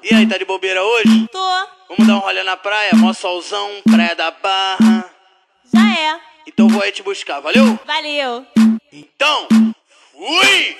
E aí, tá de bobeira hoje? Tô. Vamos dar um rolê na praia, mó solzão, praia da Barra. Já é. Então vou aí te buscar, valeu? Valeu. Então, fui!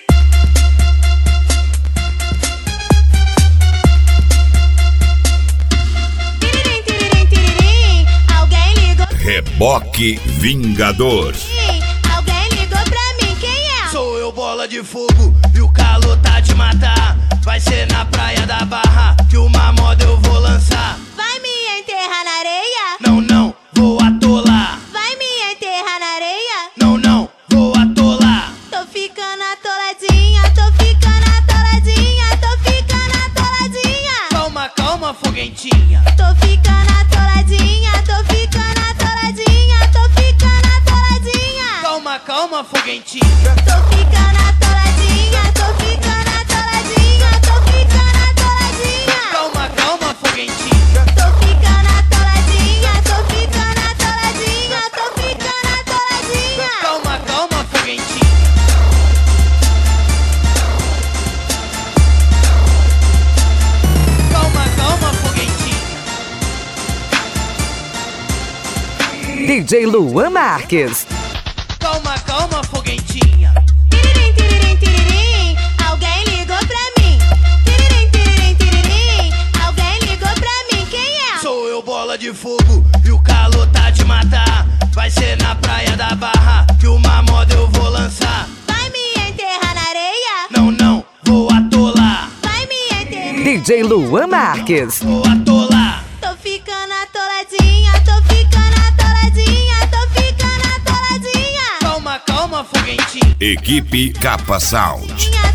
Tiririm, tiririm, tiririm. Alguém ligou. Reboque Vingador. Alguém ligou pra mim, quem é? Sou eu, bola de fogo, e o calor tá de matar. Vai ser na praia da Barra que uma moda eu vou lançar. Vai me enterrar na areia? Não, não, vou atolar. Vai me enterrar na areia? Não, não, vou atolar. Tô ficando atoladinha, tô ficando atoladinha, tô ficando atoladinha. Calma, calma, foguentinha. Tô ficando atoladinha, tô ficando atoladinha, tô ficando atoladinha. Calma, calma, foguentinha. Tô ficando atoladinha, tô ficando atoladinha, tô ficando atoladinha. Calma, calma, foguentinha. Tô ficando atoladinha, tô ficando atoladinha, tô ficando atoladinha. Calma, calma, foguentinha. Calma, calma, foguentinha. DJ Luan Marques. Calma, calma, foguentinha. Tiririm, tiririm, tiririm. Alguém ligou pra mim. Tiririm, tiririm, tiririm. Alguém ligou pra mim, quem é? Sou eu, bola de fogo, e o calor tá de matar. Vai ser na praia da Barra que uma moda eu vou lançar. Vai me enterrar na areia? Não, não, vou atolar. Vai me enterrar. DJ Luan Marques. Vou atolar. Tô ficando atoladinha, tô ficando atoladinha, tô ficando atoladinha. Calma, calma, foguentinha. Equipe Capa Sound. Minha